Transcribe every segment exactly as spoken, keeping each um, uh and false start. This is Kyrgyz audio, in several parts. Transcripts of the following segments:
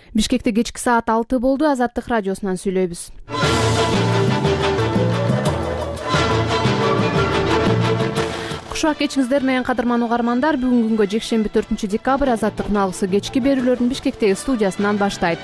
Бишкекте кечки саат алты болду. Азаттык радиосунан сүйлөйбүз. Кушак кечиңиздер менен кадырман угармандар. Бүгүнкү күнгө жекшемби төртүнчү декабрь Азаттыктын алгысы кечки берүүлөрдүн Бишкектеги студиясынан баштайт.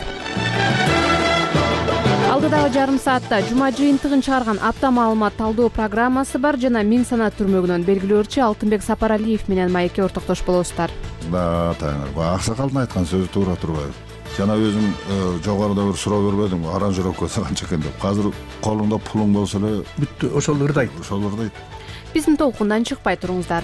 Алдыдагы жарым саатта жума жыйынтыгын чыгарган апта маалымат талдоо программасы бар жана Миң санат түрмөгүнөн белгилөөчү Алтынбек Сапаралиев менен маекке ортоктош болосуздар. Да, таңыр. Аксакалдын айткан сөзү туура турбайбы? Жана өзүм жогоруда бир суроо бербедимби, аранжировка канча экен деп. Азыр колуңда пулуң болсо эле бүттү, ошол ырдайт. Ошол ырдайт. Биздин толкундан чыкпай туруңуздар.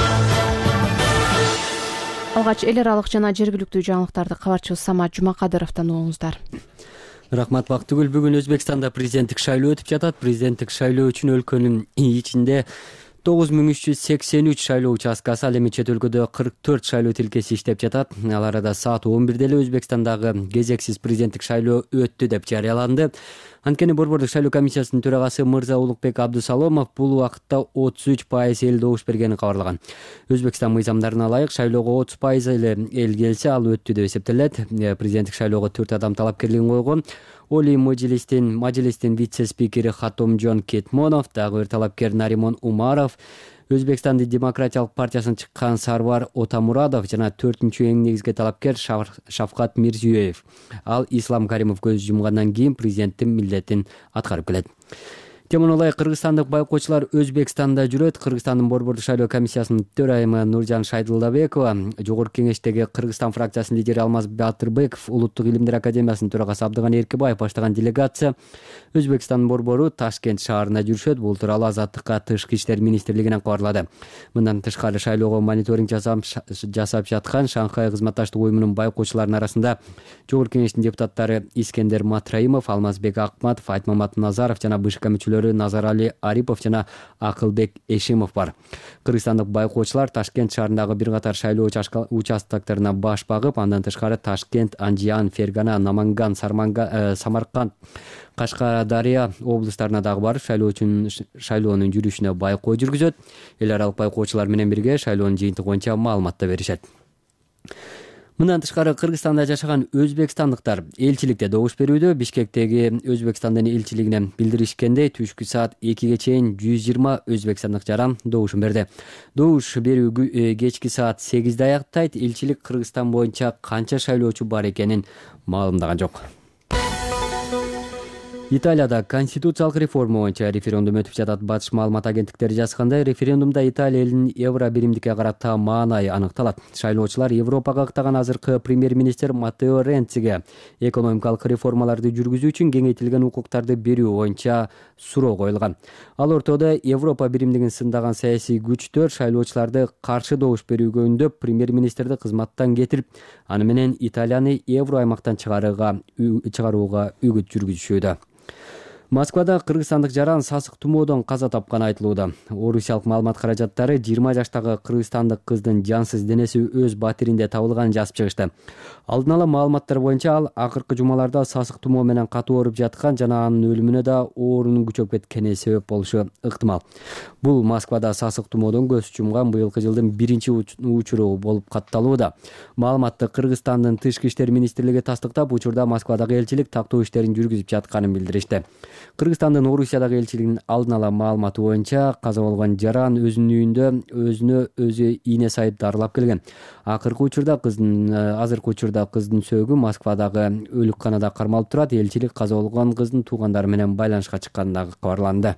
Алгач эл аралык жана жергиликтүү жаңылыктарды кабарчыбыз Самат Жумакадыровдон угуңуздар. Рахмат Бактыгүл. Бүгүн Өзбекстанда президенттик шайлоо өтүп жатат. Президенттик шайлоо үчүн өлкөнүн ичинде тогуз миң үч жүз сексен үч шайлоо участкасы, ал эми чет өлкөдө кырк төрт шайлоо тилкеси иштеп жатат. Ал арада саат он бирде эле Өзбекстандагы кезексиз президенттик шайлоо өттү деп жарыяланды. Анткени Борбордук шайлоо комиссиясынын төрагасы Мырза Улукбек Абдусаломов бул убакытта отуз үч пайыз эл добуш бергенин кабарлаган. Өзбекстан мыйзамдарына ылайык шайлоого отуз пайыз эле эл келсе, ал өттү деп эсептелет. Президенттик шайлоого төрт адам талапкерлигин койгон. Оли Мажилистин Мажилистин вице-спикери Хатомжон Кетмонов, дагы бир талапкер Наримон Умаров, Өзбекстандын демократиялык партиясынан чыккан Сарвар Отамурадов жана төртүнчү эң негизги талапкер Шавкат Мирзиёев. Ал Ислам Каримов көз жумгандан кийин президенттин милдетин аткарып келет. Темонолай кыргызстандык байкоочулар Өзбекстанда жүрөт. Кыргызстандын Борбордук шайлоо комиссиясынын төрайымы Нуржан Шайдылдабекова, Жогорку кеңештеги Кыргызстан фракциясынын лидери Алмаз Батырбеков, Улуттук илимдер академиясынын төрагасы Абдыган Эркебаев баштаган делегация Өзбекстандын борбору Ташкент шаарына жүрүшөт. Бул тууралуу Азаттыкка Тышкы иштер министрлигинен кабарлады. Мындан тышкары шайлоого мониторинг жасап жаткан Шанхай кызматташтык уюмунун байкоочуларынын арасында Жогорку кеңештин депутаттары Искендер Матраимов, Алмазбек Акматов, Айтмамат Назаров жана бышка мүчөлөрү Назарали Арипов жана Акылбек Эшимов бар. Кыргызстандык байкоочулар Ташкент шаарындагы бир катар шайлоо участоктарына баш багып, андан тышкары Ташкент, Анжиан, Фергана, Наманган, Самарканд, Кашкадария облустарына дагы барып шайлоонун жүрүшүнө байкоо жүргүзөт. Эл аралык байкоочулар менен бирге шайлоонун жыйынтыгы боюнча маалымат да беришет. Мындан тышкары Кыргызстанда жашаган өзбекстандыктар элчиликте добуш берүүдө. Бишкектеги Өзбекстандын элчилигине билдиришкендей, түшкү саат экиге чейин жүз жыйырма өзбекстандык жаран добушун берди. Добуш берүү кечки саат сегизде аяктайт. Элчилик Кыргызстан боюнча канча шайлоочу бар экенин маалымдаган жок. Италияда конституциялык реформа боюнча референдум өтүп жатат. Батыш маалымат агенттиктери жазгандай, референдумда Италия элинин евро биримдикке карата маанайы аныкталат. Шайлоочулар Европага ыктаган азыркы премьер-министр Маттео Ренциге экономикалык реформаларды жүргүзүү үчүн кеңейтилген укуктарды берүү боюнча суроо коюлган. Ал ортодо Европа биримдигин сындаган саясий күчтөр шайлоочуларды каршы добуш берүүгө үндөп, премьер-министрди кызматтан кетирип, аны менен Италияны евро аймактан чыгарууга үгүт жүргүзүшүүдө. Москвада кыргызстандык жаран сасык тумоодон каза тапканы айтылууда. Орусиялык маалымат каражаттары жыйырма жаштагы кыргызстандык кыздын жансыз денеси өз батиринде табылганын жазып чыгышты. Алдын ала маалыматтар боюнча ал акыркы жумаларда сасык тумоо менен катуу ооруп жаткан жана анын өлүмүнө да оорунун күчөп кеткени себеп болушу ыктымал. Бул Москвада сасык тумоодон көз жумган быйылкы жылдын биринчи учуру болуп катталууда. Маалыматты Кыргызстандын Тышкы иштер министрлиги тастыктап, учурда Москвадагы элчилик тактоо иштерин жүргүзүп жатканын билдиришти. Кыргызстандын Орусиядагы элчилигинин алдын ала маалыматы боюнча каза болгон жаран өзүнүн үйүндө өзүнө өзү ийне сайып дарылап келген. Акыркы учурда кыздын азыркы учурда кыздын сөөгү Москвадагы өлүкканада кармалып турат. Элчилик каза болгон кыздын туугандары менен байланышка чыкканы дагы кабарланды.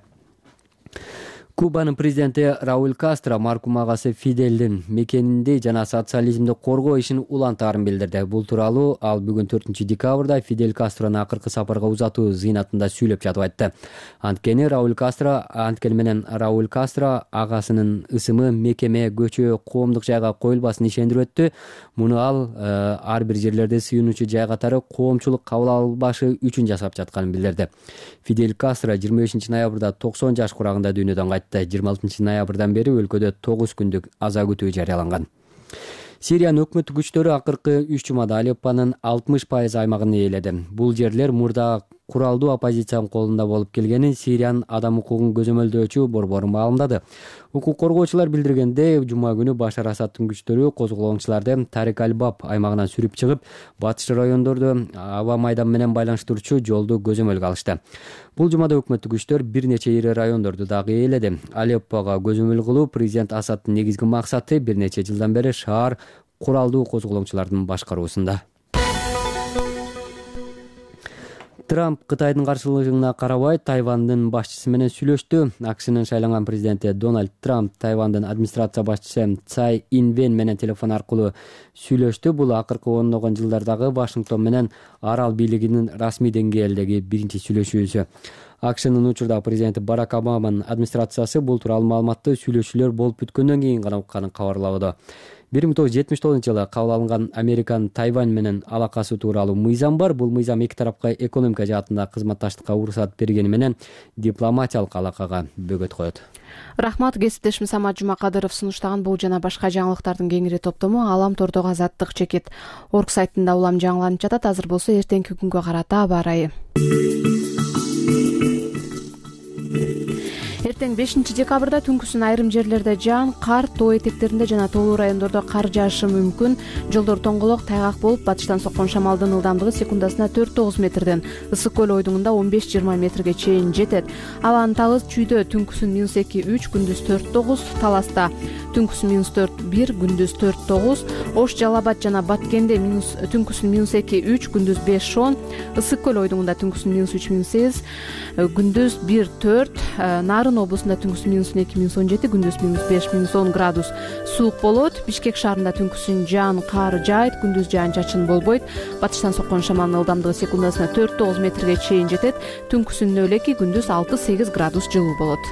Кубанын президенти Рауль Кастро маркум агасы Фиделдин мекенинде жана социализмди коргоо ишин улантаарын билдирди. Бул тууралуу ал бүгүн төртүнчү декабрда Фидель Кастрону акыркы сапарга узатуу зыйнатында сүйлөп жатып айтты. Анткени Рауль Кастро анткени менен Рауль Кастро агасынын ысымы мекеме, көчө, коомдук жайга коюлбасын ишендирип өттү. Муну ал ар бир жерлерде сыйынуучу жай катары коомчулук кабыл албашы үчүн жасап жатканын билдирди. Фидель Кастро жыйырма бешинчи ноябрда токсон жаш курагында дүйнөдөн кайтты. жыйырма алтынчы ноябрдан бери өлкөдө тогуз күндүк аза күтүү жарыяланган. Сириянын өкмөттүк күчтөрү акыркы үч жумада Алеппонун алтымыш пайыз аймагын ээледи. Бул жерлер мурда куралдуу оппозициянын колунда болуп келгенин Сириянын адам укугун көзөмөлдөөчү борбору маалымдады. Укук коргоочулар билдиргендей, жума күнү Башар Асадтын күчтөрү козголоңчуларды Тарик аль-Баб аймагынан сүрүп чыгып, батыш райондорду аба майдан менен байланыштыруучу жолду көзөмөлгө алышты. Бул жумада өкмөттүк күчтөр бир нече ири райондорду дагы ээледи. Алеппого көзөмөл кылуу президент Асадтын негизги максаты бир нече жылдан бери шаар куралдуу козголоңчулардын башкаруусунда. Трамп Кытайдын каршылыгына карабай Тайвандын башчысы менен сүйлөштү. АКШнын шайланган президенти Дональд Трамп Тайвандын администрация башчысы Цай Инвен менен телефон аркылуу сүйлөштү. Бул акыркы ондогон жылдардагы Вашингтон менен арал бийлигинин расмий деңгээлдеги биринчи сүйлөшүүсү. АКШнын учурда президенти Барак Обаманын администрациясы бул тууралуу маалыматты сүйлөшүүлөр болуп бүткөндөн кийин гана укканын кабарлабады. бир миң тогуз жүз жетимиш тогузунчу жылы кабыл алынган Американын Тайвань менен алакасы тууралуу мыйзам бар. Бул мыйзам эки тарапка экономика жаатында кызматташтыкка уруксат бергени менен дипломатиялык алакага бөгөт коет. Рахмат, кесиптешим Самат Жумакадыров сунуштаган бул жана башка жаңылыктардын кеңири топтому Алам тордогу азаттык чекит орг сайтында улам жаңыланып жатат. Азыр болсо эртеңки күнгө карата аба ырайы. Эртең бешинчи декабрда түнкүсүн айрым жерлерде жаан, кар, тоо этектеринде жана тоолуу райондордо кар жаашы мүмкүн. Жолдор тоңголок, тайгак болуп, батыштан соккон шамалдын ылдамдыгы секундасына төрт тогуз метрден, ысык көл ойдуңунда он беш жыйырма метрге чейин жетет. Алан Талыс чүйдө түнкүсүн минус эки үч, күндүз төрт тогуз, Таласта түнкүсүн минус төрт бир, күндүз төрт тогуз, Ош Жалал Абад жана Баткенде минус түнкүсүн минус эки үч, күндүз беш он, ысык көл ойдуңунда түнкүсүн минус үч минус сегиз, күндүз бир төрт, Нарын облусунда түнкүсүн минус эки минус он жети, күндүз минус беш минус он градус суук болот. Бишкек шаарында түнкүсүн жаан, кар жаайт, күндүз жаан чачын болбойт. Батыштан соккон шамалдын ылдамдыгы секундасына төрт тогуз метрге чейин жетет. Түнкүсүн нөл эки, күндүз алты сегиз градус жылуу болот.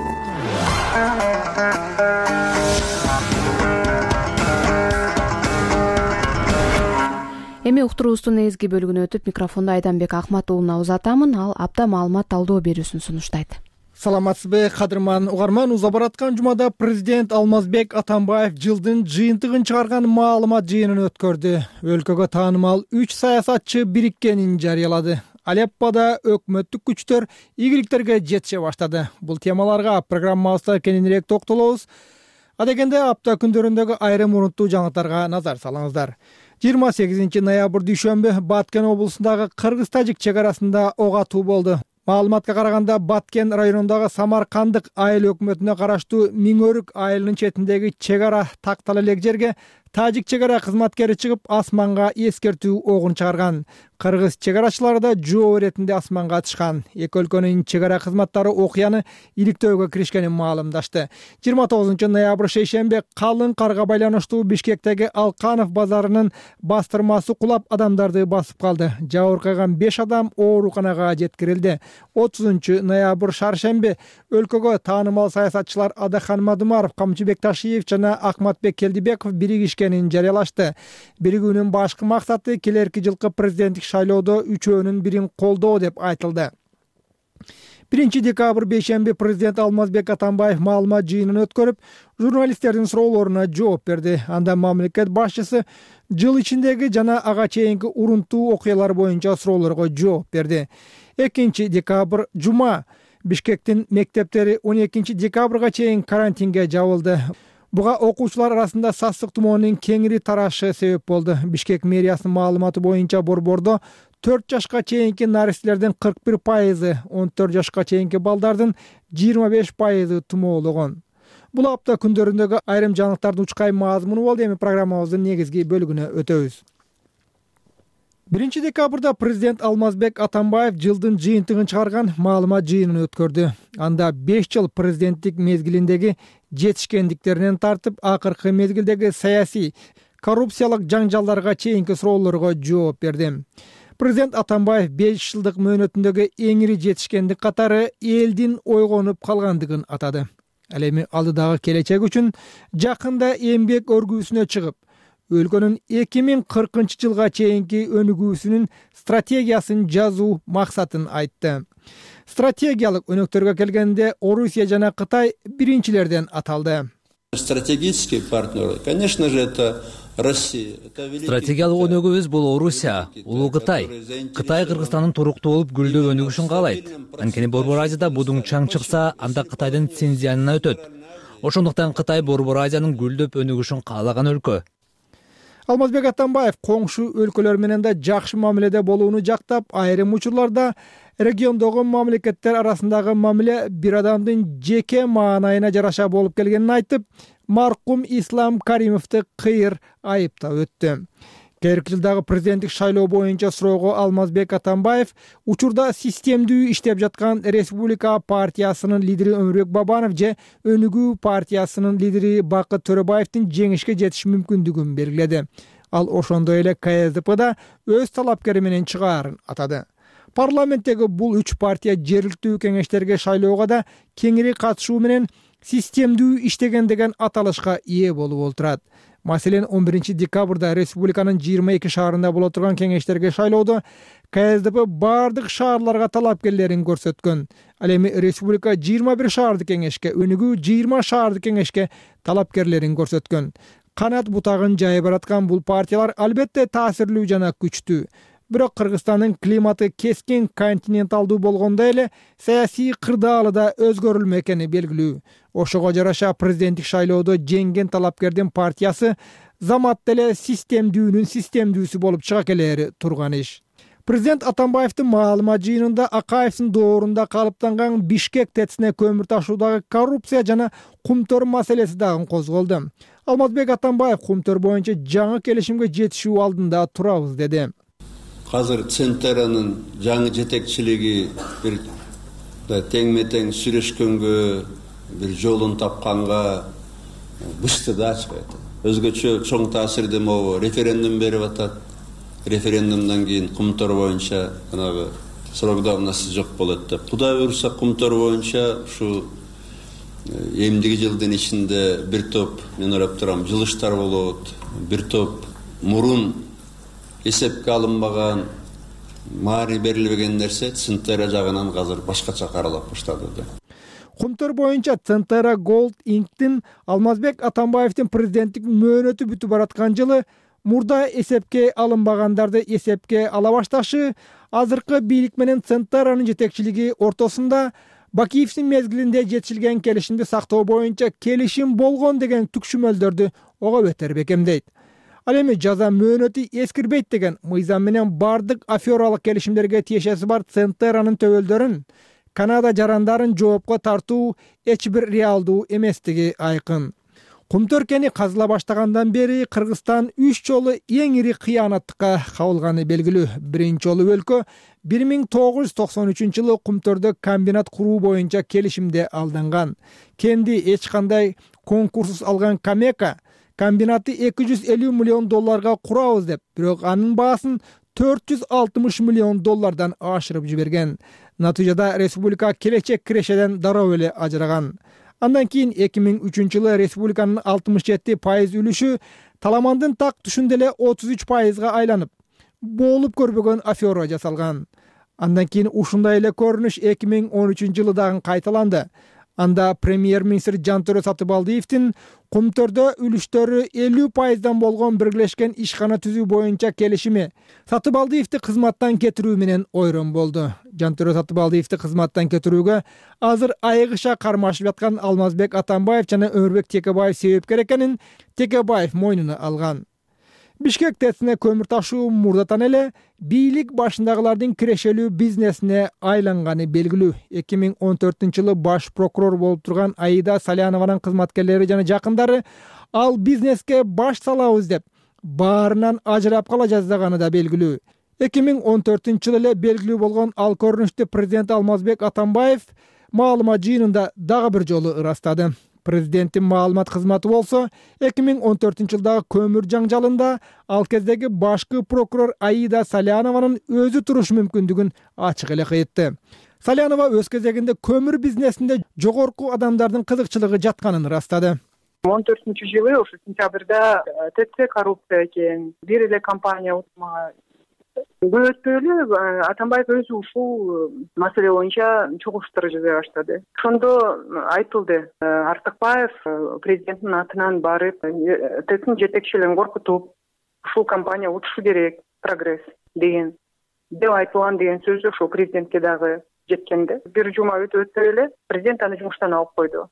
Эми уктуруубуздун негизги бөлүгүнө өтүп, микрофонду Айданбек Ахмат уулуна узатамын. Ал апта маалымат талдоо берүүсүн сунуштайт. Саламатсызбы, кадырман угарман. Уза бараткан жумада президент Алмазбек Атамбаев жылдын жыйынтыгын чыгарган маалымат жыйынын өткөрдү. Өлкөгө таанымал үч саясатчы бириккенин жарыялады. Алеппода өкмөттүк күчтөр ийгиликтерге жетише баштады. Бул темаларга программабызда кененирээк токтолобуз. Адегенде апта күндөрүндөгү айрым урунттуу жаңылыктарга назар салыңыздар. жыйырма сегизинчи ноябрь дүйшөмбү Баткен облусундагы кыргыз-тажик чек арасында ок атуу болду. Маалыматка караганда, Баткен районундагы Самаркандык айыл өкмөтүнө караштуу Миңөрүк айылынын четиндеги чек ара тактала элек жерге тажик чек ара кызматкери чыгып, асманга эскертүү огун чыгарган. Кыргыз чек арачылары да жооп иретинде асманга атышкан. Эки өлкөнүн чек ара кызматтары окуяны иликтөөгө киришкенин маалымдашты. жыйырма тогузунчу ноябрь шейшембе калың карга байланыштуу Бишкектеги Алканов базарынын бастырмасы кулап, адамдарды басып калды. Жабыркаган беш адам ооруканага жеткирилди. отузунчу ноябрь шаршембе өлкөгө таанымал саясатчылар Адахан Мадумаров, Камчыбек Ташиев жана Акматбек Келдибеков биригишкенин жарыялашты. Биригүүнүн башкы максаты келерки жылкы президенттик шайлоодо үчөөнүн бирин колдоо деп айтылды. биринчи декабрь бейшемби президент Алмазбек Атамбаев маалымат жыйынын өткөрүп, журналисттердин суроолоруна жооп берди. Анда мамлекет башчысы жыл ичиндеги жана ага чейинки урунттуу окуялар боюнча суроолорго жооп берди. экинчи декабрь жума Бишкектин мектептери он экинчи декабрга чейин карантинге жабылды. Буга окуучулар арасында сасык тумоонун кеңири тарашы себеп болду. Бишкек мэриясынын маалыматы боюнча борбордо төрт жашка чейинки наристелердин кырк бир пайызы, он төрт жашка чейинки балдардын жыйырма беш пайызы тумоологон. Бул апта күндөрүндөгү айрым жаңылыктардын учкай мазмуну болду. Эми программабыздын негизги бөлүгүнө өтөбүз. биринчи декабрда президент Алмазбек Атамбаев жылдын жыйынтыгын чыгарган маалымат жыйынын өткөрдү. Анда беш жыл президенттик мезгилиндеги жетишкендиктеринен тартып, акыркы мезгилдеги саясий, коррупциялык жаңжалдарга чейинки суроолорго жооп берди. Президент Атамбаев беш жылдык мөөнөтүндөгү эң ири жетишкендик катары элдин ойгонуп калгандыгын атады. Ал эми алдыдагы келечек үчүн жакында эмгек өргүүсүнө чыгып, өлкөнүн эки миң кыркынчы жылга чейинки өнүгүүсүнүн стратегиясын жазуу максатын айтты. Стратегиялык өнөктөргө келгенде Орусия жана Кытай биринчилерден аталды. Стратегические партнеры, конечно же, это Стратегиялык өнүгүүбүз бул Орусия, Улуу Кытай. Кытай Кыргызстандын туруктуу болуп гүлдөп өнүгүшүн каалайт. Анткени Борбор Азияда будуң чаң чыкса, анда Кытайдын Цинцзянына өтөт. Ошондуктан Кытай Борбор Азиянын гүлдөп өнүгүшүн каалаган өлкө. Алмазбек Атамбаев коңшу өлкөлөр менен да жакшы мамиледе болууну жактап, айрым учурларда региондогу мамлекеттер арасындагы мамиле бир адамдын жеке маанайына жараша болуп келгенин айтып, маркум Ислам Каримовду кыйыр айыптап өттү. Келерки жылдагы президенттик шайлоо боюнча суроого Алмазбек Атамбаев учурда системдүү иштеп жаткан Республика партиясынын лидери Өмүрбек Бабанов же Өнүгүү партиясынын лидери Бакыт Төрөбаевдин жеңишке жетиш мүмкүндүгүн белгиледи. Ал ошондой эле ка эс дэ пэ да өз талапкери менен чыгаарын атады. Парламенттеги бул үч партия жергиликтүү кеңештерге шайлоого да кеңири катышуу менен системдүү иштеген деген аталышка ээ болуп олтурат. Маселен, он биринчи декабрда республиканын жыйырма эки шаарында боло турган кеңештерге шайлоодо ка эс дэ пэ бардык шаарларга талапкерлерин көрсөткөн. Ал эми республика жыйырма бир шаардык кеңешке, Өнүгүү жыйырма шаардык кеңешке талапкерлерин көрсөткөн. Канат бутагын жайып бараткан бул партиялар албетте таасирлүү жана күчтүү. Бирок Кыргызстандын климаты кескин континенталдуу болгондой эле саясий кырдаалы да өзгөрүлмө экени белгилүү. Ошого жараша президенттик шайлоодо жеңген талапкердин партиясы замат деле системдүүнүн системдүүсү болуп чыга келери турган иш. Президент Атамбаевдин маалымат жыйынында Акаевдин доорунда калыптанган Бишкек ТЭЦине көмүр ташуудагы коррупция жана кумтөр маселеси дагы козголду. Алмазбек Атамбаев кумтөр боюнча жаңы келишимге жетишүү алдында турабыз деди. Қазір Центеранын жаңы жетекчилиги бир тең-метең сүйлөшкөнгө, бир жолун тапканга бышты да ачпайт. Өзгөчө чоң таасирди могу референдум берип атат. Референдумдан кийин кумтор боюнча жанагы срок давности жок болот деп. Кудай буйруса кумтор боюнча ушу эмдиги жылдын ичинде бир топ, мен ойлоп турам, жылыштар болот, бир топ мурун эсепке алынбаган, мари берилбеген нерсе Центера жагынан азыр башкача каралып баштады. Кумтөр боюнча Центера Gold Inc-тин Алмазбек Атамбаевдин президенттик мөөнөтү бүтүп бараткан жылы мурда эсепке алынбагандарды эсепке ала башташы, азыркы бийлик менен Центеранын жетекчилиги ортосунда Бакиевдин мезгилинде жетишилген келишимди сактоо боюнча келишим болгон деген түкшүмөлдөрдү ого бетер бекемдейт. Ал эми жаза мөөнөтү эскирбейт деген мыйзам менен бардык афералык келишимдерге тиешеси бар Центеранын төбөлдөрүн, Канада жарандарын жоопко тартуу эч бир реалдуу эместиги айкын. Кумтөркени казыла баштагандан бери Кыргызстан үч жолу эң ири кыянаттыкка кабылганы белгилүү. Биринчи жолу өлкө бир миң тогуз жүз токсон үчүнчү жылы кумтөрдө комбинат куруу боюнча келишимде алданган. Кенди эч кандай конкурссуз алган Камека комбинатты эки жүз элүү миллион долларга курабыз деп, бирок анын баасын төрт жүз алтымыш миллион доллардан ашырып жиберген. Натыйжада республика келечек кирешеден дароо эле ажыраган. Андан кийин эки миң үчүнчү жылы республиканын алтымыш жети пайыз үлүшү таламандын так түшүндө эле отуз үч пайызга айланып, болуп көрбөгөн афера жасалган. Андан кийин ушундай эле көрүнүш эки миң он үчүнчү жылы дагы кайталанды. Анда премьер-министр Жантөрө Сатыбалдиевдин кумтөрдө үлүштөрү элүү пайыздан болгон биргелешкен ишкана түзүү боюнча келишими Сатыбалдиевди кызматтан кетирүү менен ойрон болду. Жантөрө Сатыбалдиевди кызматтан кетирүүгө азыр айыгыша кармашып жаткан Алмазбек Атамбаев жана Өмүрбек Текебаев себепкер экенин Текебаев мойнуна алган. Бишкек ТЭЦине көмүр ташуу мурдатан эле бийлик башындагылардын кирешелүү бизнесине айланганы белгилүү. эки миң он төртүнчү жылы баш прокурор болуп турган Аида Салянованын кызматкерлери жана жакындары ал бизнеске баш салабыз деп баарынан ажырап кала жаздаганы да белгилүү. эки миң он төртүнчү жылы эле белгилүү болгон ал көрүнүштү президент Алмазбек Атамбаев маалымат жыйынында дагы бир жолу ырастады. Президенттин маалымат кызматы болсо эки миң он төртүнчү жылдагы көмүр жаңжалында ал кездеги башкы прокурор Аида Салянованын өзү туруш мүмкүндүгүн ачык эле кыйтты. Салянова өз кезегинде көмүр бизнесинде жогорку адамдардын кызыкчылыгы жатканын ырастады. он төртүнчү жылы ошо сентябрда ТЭЦ коррупция экен, бир эле компания утмага Көп өтпөй эле Атамбаев өзү ушул маселе боюнча чогулуштар жасай баштады. Ошондо айтылды, Артыкбаев президенттин атынан барып, ТЭЦтин жетекчилерин коркутуп, ушул компания утушу керек, прогресс деген деп айтылган деген сөз ошол президентке дагы жеткенде. Бир жума өтүп өтпөй эле президент аны жумуштан алып койду.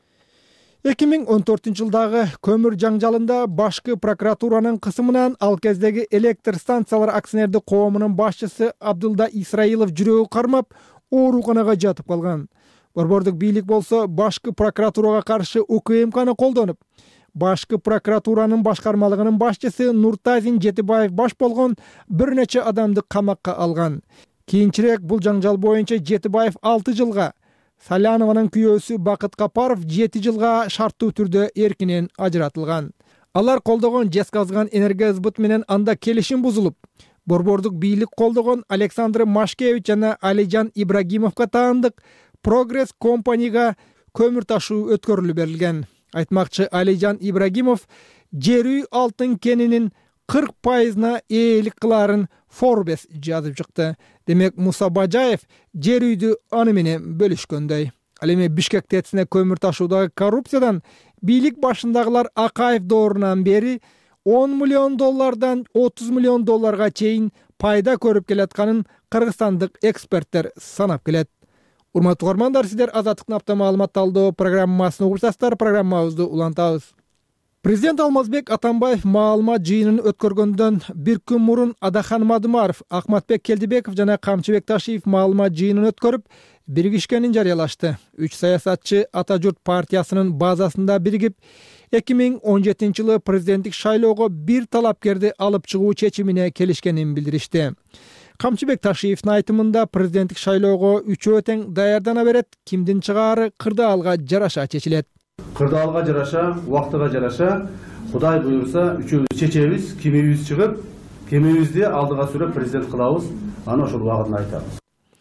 эки миң он төртүнчү жылдагы көмүр жаңжалында башкы прокуратуранын кысымынан ал кездеги электр станциялар акционердик коомунун башчысы Абдылда Исраилов жүрөгү кармап, ооруканага жатып калган. Борбордук бийлик болсо башкы прокуратурага каршы УКМКны колдонуп, башкы прокуратуранын башкармалыгынын башчысы Нуртазин Жетибаев баш болгон бир нече адамды камакка алган. Кийинчерээк бул жаңжал боюнча Жетибаев алты жылга, Салянованын күйөөсү Бакыт Капаров жети жылга шарттуу түрдө эркинен ажыратылган. Алар колдогон жезказган энергосбыт менен анда келишим бузулуп, борбордук бийлик колдогон Александр Машкевич жана Алижан Ибрагимовго таандык Прогресс компанияга көмүр ташуу өткөрүлүп берилген. Айтмакчы Алижан Ибрагимов жер үй алтын кенинин кырк пайызына ээлик кыларын Forbes жазып чыкты. Демек Муса Бажаев жер үйдү аны менен бөлүшкөндөй. Ал эми Бишкек ТЭЦине көмүр ташуудагы коррупциядан бийлик башындагылар Акаев доорунан бери он миллион доллардан отуз миллион долларга чейин пайда көрүп келатканын кыргызстандык эксперттер санап келет. Урматтуу угармандар, сиздер Азаттыктын апта маалымат талдоо программасын угуп жатасыздар. Программабызды улантабыз. Президент Алмазбек Атамбаев маалымат жыйынын өткөргөндөн бир күн мурун Адахан Мадумаров, Акматбек Келдибеков жана Камчыбек Ташиев маалымат жыйынын өткөрүп, биригишкенин жарыялашты. Үч саясатчы Ата журт партиясынын базасында биригип, эки миң он жетинчи жылы президенттик шайлоого бир талапкерди алып чыгуу чечимине келишкенин билдиришти. Камчыбек Ташиевдин айтымында президенттик шайлоого үчөө тең даярдана берет, кимдин чыгаары кырдаалга жараша чечилет. Кырдаалга жараша, убактыга жараша, Кудай буйрса үчөөбүз чечебиз, кимибиз чыгып, кимибизди алдыга сүрөп президент кылабыз, аны ошол убагында айтабыз.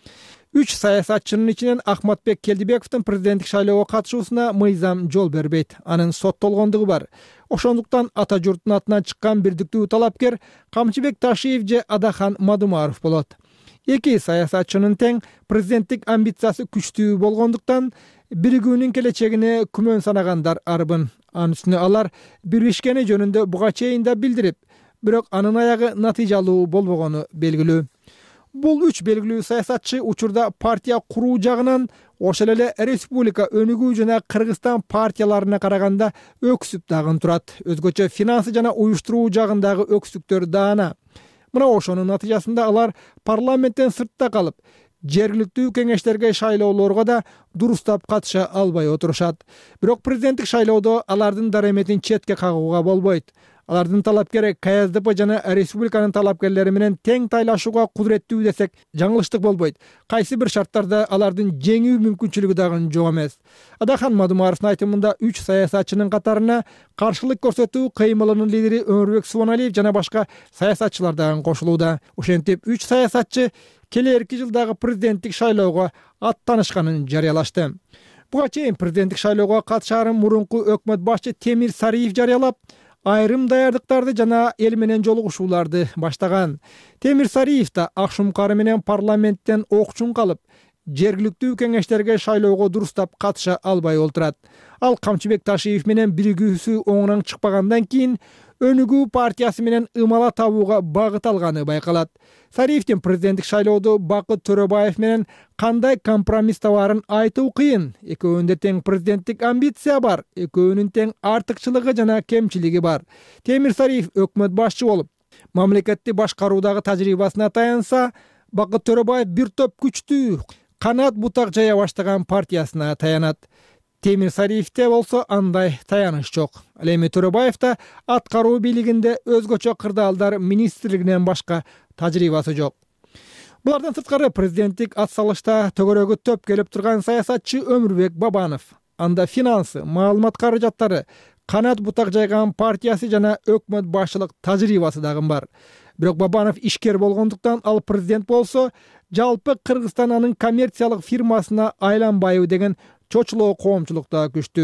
Үч саясатчынын ичинен Акматбек Келдибековдун президенттик шайлоого катышуусуна мыйзам жол бербейт. Анын соттолгондугу бар. Ошондуктан Ата журттун атынан чыккан бирдиктүү талапкер Камчыбек Ташиев же Адахан Мадумаров болот. Эки саясатчынын тең президенттик амбициясы күчтүү болгондуктан биригүүнүн келечегине күмөн санагандар арбын. Анын үстүнө алар биришкени жөнүндө буга чейин да билдирип, бирок анын аягы натыйжалуу болбогону белгилүү. Бул үч белгилүү саясатчы учурда партия куруу жагынан ошол эле республика өнүгүү жана Кыргызстан партияларына караганда өксүп дагы турат. Өзгөчө финансы жана уюштуруу жагындагы өксүктөр даана. Мына ошонун натыйжасында алар парламенттен сыртта калып, жергиликтүү кеңештерге шайлоолорго да дурустап катыша албай отурушат. Бирок президенттик шайлоодо алардын дареметин четке кагууга болбойт. Алардын талапкери К С Д П жана республиканын талапкерлери менен тең тайлашууга кудуреттүү десек жаңылыштык болбойт. Кайсы бир шарттарда алардын жеңүү мүмкүнчүлүгү дагы жок эмес. Адахан Мадумаровдун айтымында үч саясатчынын катарына каршылык көрсөтүү кыймылынын лидери Өмүрбек Субаналиев жана башка саясатчылар дагы кошулууда. Ошентип үч саясатчы келерки жылдагы президенттик шайлоого аттанышканын жарыялашты. Буга чейин президенттик шайлоого катышаарын мурунку өкмөт башчы Темир Сариев жарыялап, айрым даярдыктарды жана эл менен жолугушууларды баштаган. Темир Сариев да Акшумкары менен парламенттен окчун калып, жергиликтүү кеңештерге шайлоого дурустап катыша албай олтурат. Ал Камчыбек Ташиев менен биригүүсү оңунан чыкпагандан кийин Өнүгүү партиясы менен ымала табууга багыт алганы байкалат. Сариевдин президенттик шайлоодо Бакыт Төрөбаев менен кандай компромисс табаарын айтуу кыйын. Экөөнүндө тең президенттик амбиция бар, экөөнүн тең артыкчылыгы жана кемчилиги бар. Темир Сариев өкмөт башчы болуп, мамлекетти башкаруудагы тажрыйбасына таянса, Бакыт Төрөбаев бир топ күчтүү, канат бутак жая баштаган партиясына таянат. Темир Сариевте болсо андай таяныш жок. Ал эми Төрөбаев да аткаруу бийлигинде өзгөчө кырдаалдар министрлигинен башка тажрыйбасы жок. Булардан сырткары президенттик ат салышта төгөрөгү төп келип турган саясатчы Өмүрбек Бабанов. Анда финансы, маалымат каражаттары, канат бутак жайган партиясы жана өкмөт башчылык тажрыйбасы дагы бар. Бирок Бабанов ишкер болгондуктан ал президент болсо, жалпы Кыргызстан анын коммерциялык фирмасына айланбайбы деген чочулоо коомчулукта күчтүү.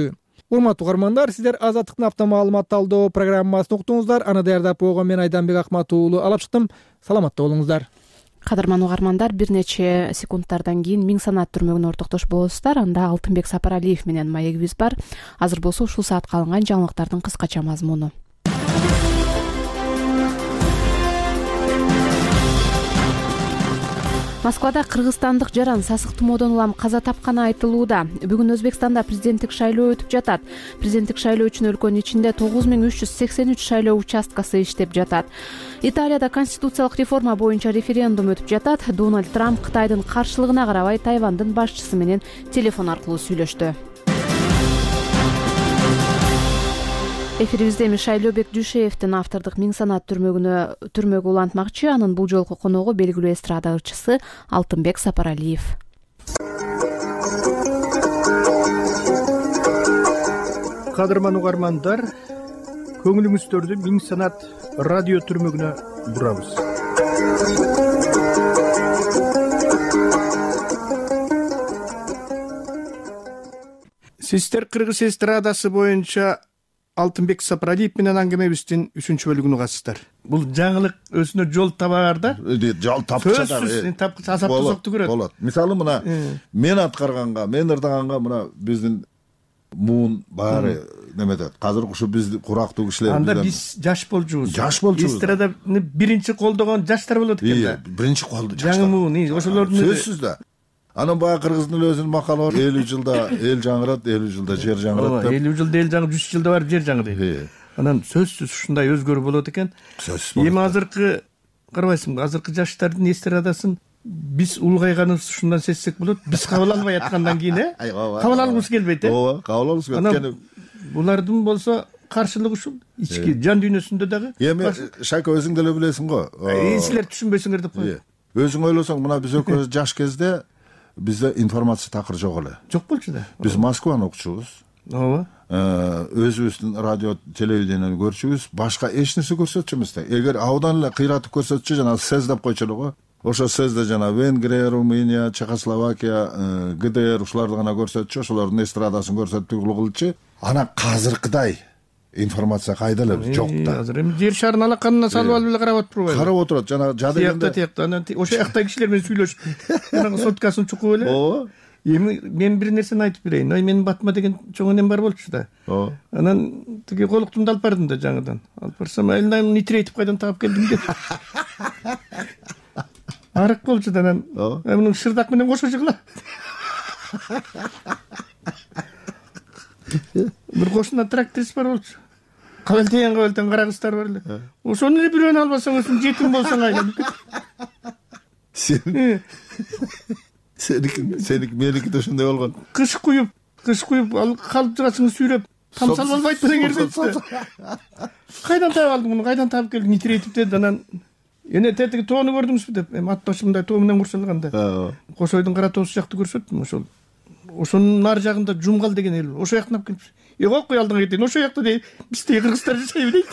урматтуу угармандар, сиздер Азаттыктын автомаалымат талдоо программасын уктуңуздар. Аны даярдап койгон мен Айданбек Акмат уулу алып чыктым. Саламатта болуңуздар. Кадырман угармандар, бир нече секундтардан кийин Миң санаат түрмөгүнө ортоктош болосуздар. Анда Алтынбек Сапаралиев менен маегибиз бар. Азыр болсо ушул саатка алынган жаңылыктардын кыскача мазмуну. Москвада кыргызстандык жаран сасык тумоодон улам каза тапканы айтылууда. Бүгүн Өзбекстанда президенттик шайлоо өтүп жатат. Президенттик шайлоо үчүн өлкөнүн ичинде тогуз миң үч жүз сексен үч шайлоо участкасы иштеп жатат. Италияда конституциялык реформа боюнча референдум өтүп жатат. Дональд Трамп Кытайдын каршылыгына карабай Тайвандын башчысы менен телефон аркылуу сүйлөштү. Эфирибизде эми Шайлообек Дүйшеевдин автордук Миң санаат түрмөгүнө түрмөгү улантмакчы. Анын бул жолку коногу белгилүү эстрада ырчысы Алтынбек Сапаралиев. Кадырман угармандар, көңүлүңүздөрдү Миң санаат радио түрмөгүнө бурабыз. Сиздер Кыргыз эстрадасы боюнча Алтынбек Сапаралиев менен аңгемебиздин үчүнчү бөлүгүн угасыздар. Бул жаңылык өзүнө жол табаар да. Жол тапча да. Сөзсүз тапкыч азапты сокту көрөт. Болот. Мисалы мына мен аткарганга, мен ырдаганга мына биздин муун баары неметет. Азыр ушу биз курактуу кишилер. Анда биз жаш болчубуз. Жаш болчубуз. Эстраданы биринчи колдогон жаштар болот экен да. Биринчи колду жаштар. Жаңы муун, ошолордун сөзсүз да. Анан баягы кыргыздын өзүнүн макалы бар. элүү жылда эл жаңырат, элүү жылда жер жаңырат деп. элүү жылда эл жаңырат, жүз жылда барып жер жаңырат. Анан сөзсүз ушундай өзгөрүү болот экен. Эми азыркы карабайсыңбы, азыркы жаштардын эстрадасын биз улгайганыбыз ушундан сезсек болот. Биз кабыл албай аткандан кийин, э? Кабыл алгыбыз келбейт, э? Ооба, кабыл алгыбыз келбейт. Анан булардын болсо каршылыгы ушул ички жан дүйнөсүндө дагы. Эми Шайка өзүң деле билесиң го. Силер түшүнбөйсүңөр деп коет. Өзүң ойлосоң, мына биз экөөбүз жаш кезде бизде информация такыр жок эле. Жок болчу да. Биз Москваны окучубуз. Ооба. Өзүбүздүн радио, телевидениени көрчүбүз, башка эч нерсе көрсөтчүбүз да. Эгер абдан эле кыйратып көрсөтчү, жана сез деп койчу эле го. Ошо сезде жана Венгрия, Румыния, Чехословакия, ГДР ушуларды гана көрсөтчү, ошолордун эстрадасын көрсөтүп кылчу. Ана азыркыдай информация кайда эле жок да. Азыр эми жер шарын алаканына салып алып эле карап отурбайбы? Карап отурат. Жана жадыгында тиякта, анан ошо жактай кишилер менен сүйлөшүп, жанагы соткасын чукуп эле. Ооба. Эми мен бир нерсени айтып берейин. Ой, менин батыма деген чоң энем бар болчу да. Ооба. Анан тиги колуктумду алып бардым да жаңыдан. Алып барсам, элин нитрейтип кайдан таап келдим деп. Арык болчу да анан. Мунун шырдак менен кошо жыгыла. Бир кошуна тракторист бар болчу. Кабелтен кабелтен кара кыздар бар эле. Ошону эле бирөөнү албасаң, өзүң жетим болсоң айланып кет. Сен Сеники, сеники, меники да ошондой болгон. Кыш куюп, кыш куюп, ал калып турасың сүйрөп, тамсал болбойт менен кербейт. Кайдан таап алдың муну, кайдан таап келдиң, нитрейтип деди. Анан эне тетиги тоону көрдүңүзбү деп, эми ат башымдай тоо менен курчалганда. Кошойдун кара тоосу жакты көрсөттүм ошол. Ошонун нар жагында Жумгал деген эл бар. Ошо жактан алып келип. Э, кой алдыңа кетейин. Ошо жакта дей, бизде кыргыздар жашайбы дейт.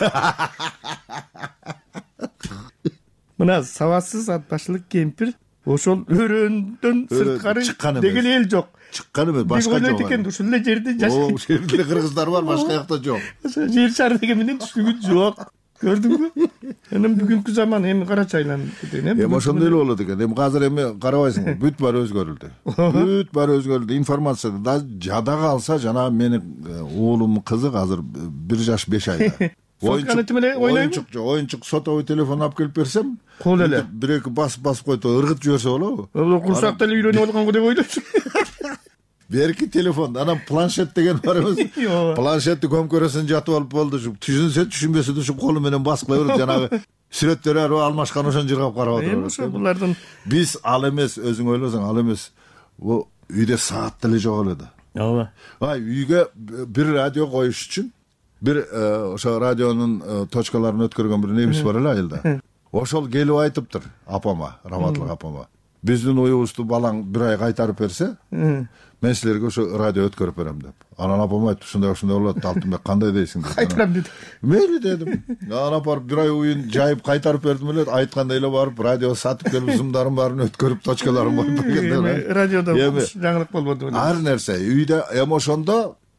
Мына сабатсыз ат башылык кемпир ошол өрөөндөн сырткары деген эл жок. Чыккан эмес, башка жок. Экен ушул эле жерде жашайт. Ошол жерде кыргыздар бар, башка жакта жок. Жер шары деген менен түшүгү жок. Көрдүңбү? Эми бүгүнкү заман эми карачы айланып кеткен, эми. Эми ошондой эле болот экен. Эми азыр эми карабайсың, бүт баары өзгөрүлдү. Бүт баары өзгөрүлдү. Информация да жадага алса, жана менин уулумдун кызы азыр бир жаш беш айда. Оюнчук, оюнчук сотовый телефон алып келип берсем, кол эле бир эки басып басып койду, ыргытып жиберсе болобу? Курсакта эле үйрөнүп алганго деп ойлойсуң. Берки телефон, анан планшет деген бар эмес. Планшетти көмкөрөсүн жатып алып болду. Түшүнсө түшүнбөсө да ушу колу менен басып кыла берет. Жанагы сүрөттөр алмашкан ошон жыргап карап отурат. Эми ошо булардын биз ал эмес, өзүң ойлосоң ал эмес. Бу үйдө саат деле жок эле да. Ооба. Ай, үйгө бир радио коюш үчүн бир ошо радионун точкаларын өткөргөн бир немис бар эле айылда. Ошол келип айтыптыр апама, Раматлык апама. Биздин уюбузду балаң бир ай кайтарып берсе, мен силерге ошо радио өткөрүп берем деп. Анан апам айтты, ушундай ушундай болот, Алтынбек кандай дейсиң деп. Кайтарам деди. Мейли дедим. Анан барып бир ай уюн жайып кайтарып бердим эле, айткандай эле барып радио сатып келип зымдарын баарын өткөрүп точкаларын коюп бергендер. Радиодо жаңылык болбоду. Ар нерсе үйдө эми ошондо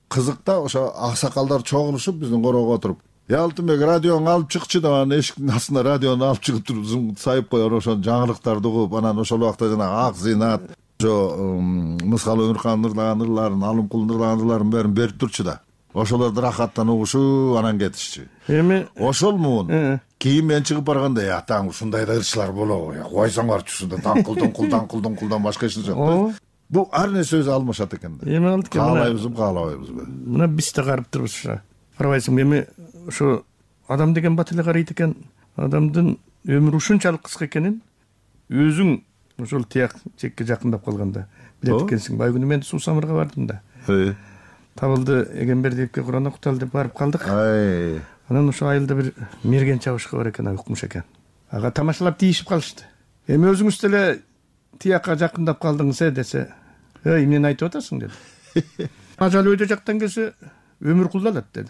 кызык да ошо аксакалдар чогулушуп биздин корого отуруп я Алтынбек радиону алып чыкчы деп анан эшиктин астына радиону алып чыгып туруп сайып коюп ошо жаңылыктарды угуп анан ошол убакта жанагы ак зыйнат ошо Мыскал Өмүркан ырлаган ырларын Алымкулдун ырлаган ырларын баарын берип турчу да ошолорду рахаттан угушуп анан кетишчү. Эми ошол муун кийин мен чыгып барганда я таң ушундай да ырчылар болобу койсоңорчу ушунда даңкыл даңкыл даңкыл даңкылдан башка эч нерсе жок. Бул ар нерсе өзү алмашат экен да. Эми алтыке каалайбызбы каалабайбызбы. Мына биз да карап турбуз ошо. Карабайсыңбы эми ошо адам деген бат эле карайт экен. Адамдын өмүрү ушунчалык кыска экенин өзүң ошол тияк чекке жакындап калганда билет экенсиң. Бай күнү мен Суу Самырга бардым да. Табылды Эгембердиевке Куран окуталы деп барып калдык. Анан ошо айылда бир мерген чабышкы бар экен, укмуш экен. Ага тамашалап тийишип калышты. Эми өзүңүз деле тиякка жакындап калдыңыз э десе, "Эй, эмнени айтып атасың?" деди. Ажал өйдө жактан келсе өмүр кулдалат деди.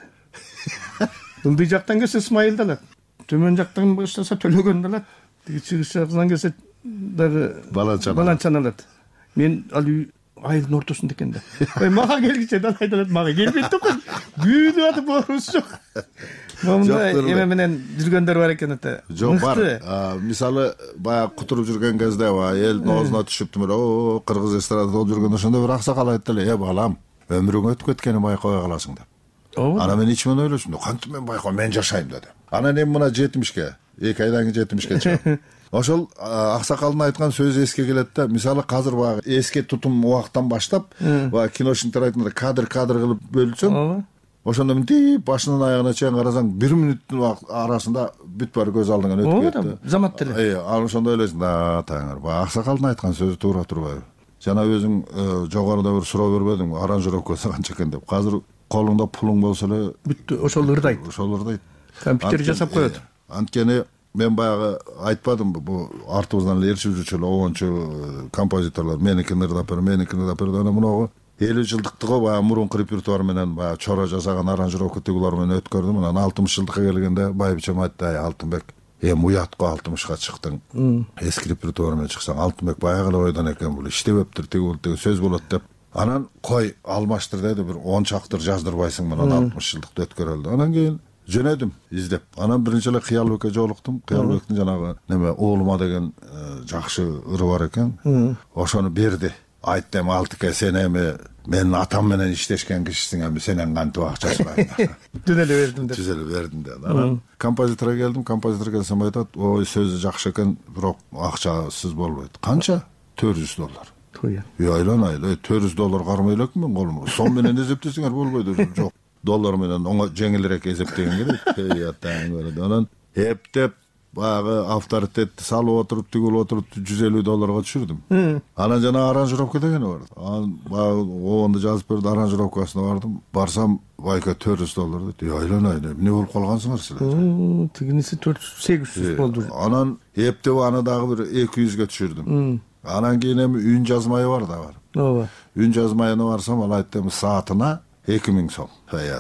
Ылдый жактан келсе Исмайыл алат. Төмөн жактан баштаса Төлөгөн алат. Тиги чыгыш жактан келсе дагы Баланчан алат. Мен ал айылдын ортосунда экен да. Ой, мага келгиче да айталат, мага келбейт да. Күйдүп атып борубуз жок. Момундай эме менен жүргөндөр бар экен ата. Жок бар. Мисалы баягы кутуруп жүргөн кезде баягы элдин оозуна түшүптү эле, о, кыргыз эстрадада болуп жүргөндө ошондо бир аксакал айтты эле, "Э балам, өмүрүң өтүп кеткенин байкабай каласың" деп. Анан мен ичимен ойлошум, кантип мен байкап, мен жашайм деди. Анан эми мына жетимишке, эки айдан кийин жетимишке чыгып. Ошол аксакалдын айткан сөзү эске келет да. Мисалы азыр баягы эске тутум убактан баштап, баягы киношниктер айткандай кадр-кадр кылып бөлсөң, ошондо мынтип башынан аягына чейин карасаң, бир мүнөттүн арасында бүт баары көз алдыңан өтүп кетти. Замат деле. Э, анан ошондо ойлойсуң, да, таңыр, баягы аксакалдын айткан сөзү туура турбайбы? Жана өзүң жогоруда бир суроо бербедиңби, аранжировкасы канча экен деп. Азыр колуңда пулуң болсо эле бүт ошол ырдайт. Ошол ырдайт. Компьютер жасап коет. Анткени мен баягы айтпадымбы, бул артыбыздан эле ээрчип жүрчү эле оончу композиторлор меникин ырдап бер, меникин ырдап бер. Анан мунагу элүү жылдыктыгы баягы мурунку репертуар менен баягы Чора жасаган аранжировка тигулар менен өткөрдүм. Анан алтымыш жылдыкка келгенде байбичем айтты, "Ай, Алтынбек, эми уят го алтымышка чыктың. Эски репертуар менен чыксаң, Алтынбек баягы эле ойдон экен, бул иштебептир, тиги тиги сөз болот" деп. Анан кой алмаштыр деди, бир он чактыр жаздырбайсың менен алтымыш жылдыкты өткөрөлдү. Анан кийин жөнөдүм издеп. Анан биринчи эле Кыялбекке жолуктум. Кыялбектин жанагы неме Уулума деген жакшы ыры бар экен. Ошону берди. Айтты, эми Алтыке, сен эми менин атам менен иштешкен кишисиң, эми сенен кантип акча сурайм? Түз эле бердим деп. Түз эле бердим деп. Анан композиторго келдим, композитор келсем айтат, "Ой, сөзү жакшы экен, бирок акчасыз болбойт." Канча? төрт жүз доллар. Туя. Үй айланайлы, төрт жүз доллар кармай элекмин мен колумга. Сом менен эзептесеңер болбойт. Жок. Доллар менен оңо жеңилирээк эзептеген керек. Эй, атаң көрдү. Анан эптеп баягы авторитетти салып отуруп, тигилип отуруп жүз элүү долларга түшүрдүм. Анан жана аранжировка дегени бар. Анан баягы оонду жазып берди, аранжировкасына бардым. Барсам, байка төрт жүз доллар деди. Үй айланайлы, эмне болуп калгансыңар силер? Тигиниси төрт жүз, сегиз жүз болду. Анан эптеп аны дагы бир эки жүзгө түшүрдүм. Анан кийин эми үн жазмайы бар да бар. Ооба. Үн жазмайына барсам, ал айтты, саатына эки миң сом.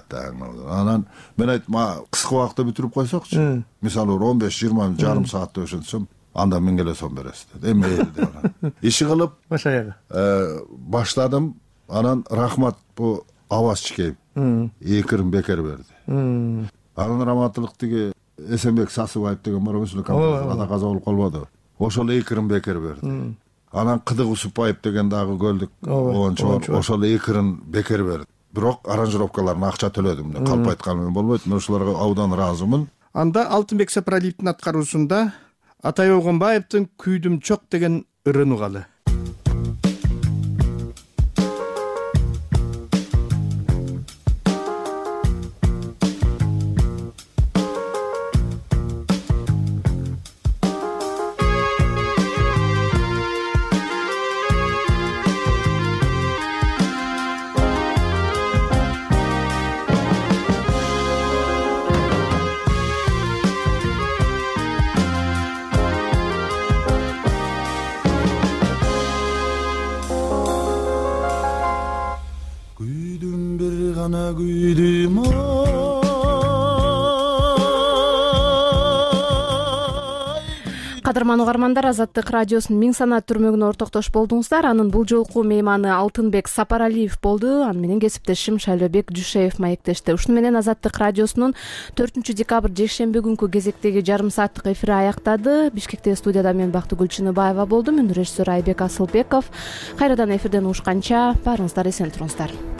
Анан мен айттым, кыска убакытта бүтүрүп койсокчу. Мисалы он беш жыйырма жарым саатта өшөнсөм, анда миң эле сом бересиз деди. Эми деп. Иши кылып баш аягы баштадым. Анан рахмат бу Аваз Чикеев экирин бекер берди. Анан раматтылык тиги Эсенбек Сасыбаев деген бар эмес, ата каза болуп калбады. Ошол экирин бекер берди. Анан Кыдык Усупбаев деген дагы көлдүк оончу бар. Ошол экирин бекер берди. Бирок аранжировкаларына акча төлөдүм. Калп айтканым менен болбойт. Мен ошолорго абдан ыраазымын. Анда Алтынбек Сапаралиевдин аткаруусунда Атай Огонбаевдин "Күйдүм чок" деген ырын угалы. кадырман угармандар, Азаттык радиосунун миң санат түрмөгүнө ортоктош болдуңуздар. Анын бул жолку мейманы Алтынбек Сапаралиев болду. Аны менен кесиптешим Шайлообек Жушеев маектешти. Ушуну менен Азаттык радиосунун төртүнчү декабрь жекшемби күнкү кезектеги жарым сааттык эфири аяктады. Бишкектеги студияда мен Бактыгүл Чыныбаева болдум. Режиссер Айбек Асылбеков. Кайрадан эфирден угушканча баарыңыздар эсен туруңуздар.